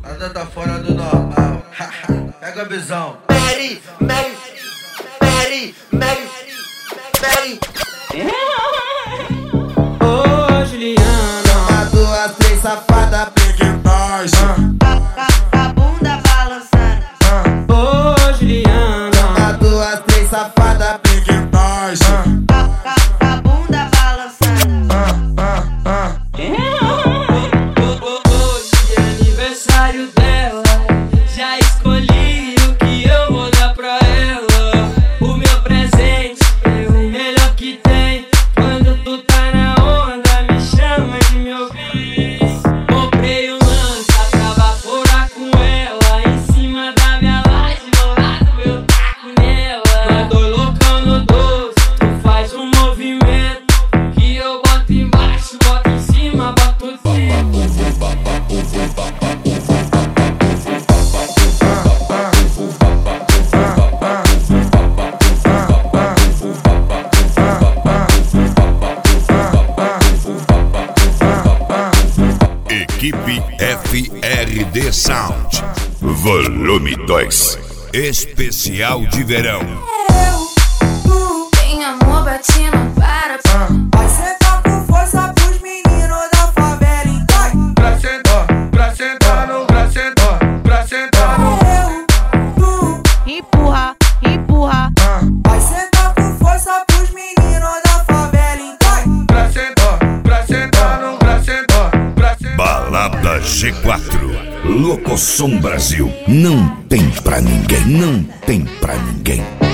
Nada tá fora do normal. Pega a visão. Mary, Mary, Mary, Mary, Mary. Ô, Juliana. Uma, duas, três, safada, pede nós. A bunda balançando. Ô, Juliana. Uma, duas, três, safada, pede nós. A bunda balançando. Hoje é aniversário dela. Já escolhi o que eu vou dar pra ela. O meu presente é o melhor que tem. Quando tu tá na onda, me chama de meu bem. Comprei um lança pra vaporar com ela. Em cima da minha laje, do lado eu taco nela. Mandou loucão no doce, tu faz um movimento que eu boto embaixo, boto em cima, boto dentro. Equipe FRD Sound. Volume 2. Especial de verão. Tem amor batendo para. Vai sentar com força pros meninos da favela, então. Pra sentar no, pra sentar no. Empurra, empurra. Vai sentar com força pros meninos da favela, então. Pra sentar no, pra sentar. Balada G4. Locosom Brasil. Não tem pra ninguém, não tem pra ninguém.